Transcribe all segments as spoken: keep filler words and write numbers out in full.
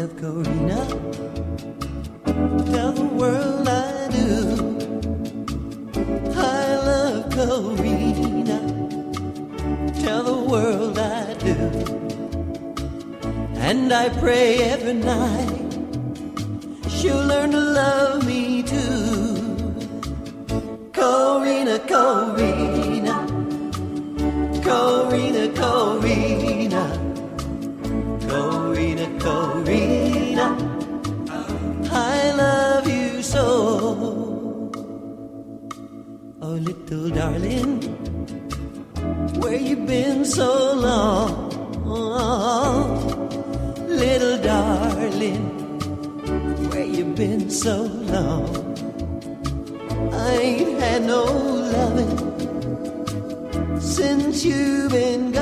love Corina. Tell the world I do. I love Corina. Tell the world I do. And I pray every night she'll learn to love me too. Corina, Corina, Corina, Corina, Corina, Corina, I love you so. Oh, little darling, where you been so long? Little darling, where you been so long? I ain't had no loving since you've been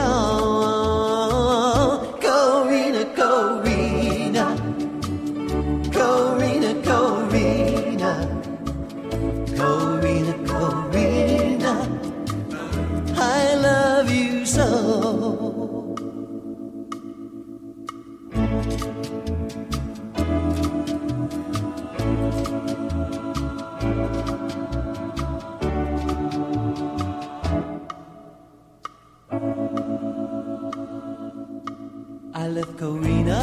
gone. Corina, Corina, Corina, Corina, Corina, Corina, I love you so. I left Corina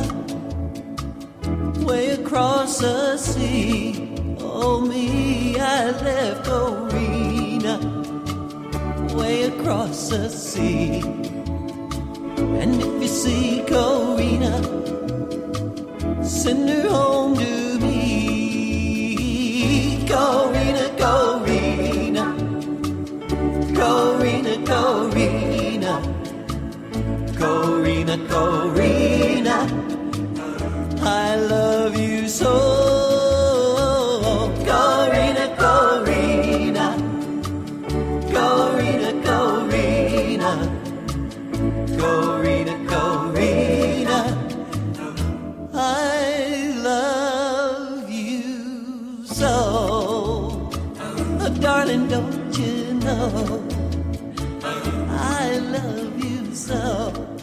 way across the sea. Oh me, I left Corina way across the sea. And if you see Corina, send her home to me. Corina, Corina, Corina, Corina, Corina, Corina, I love you so. Corina, Corina, Corina, Corina, Corina, Corina, I love you so. Oh, darling, don't you know I love you so.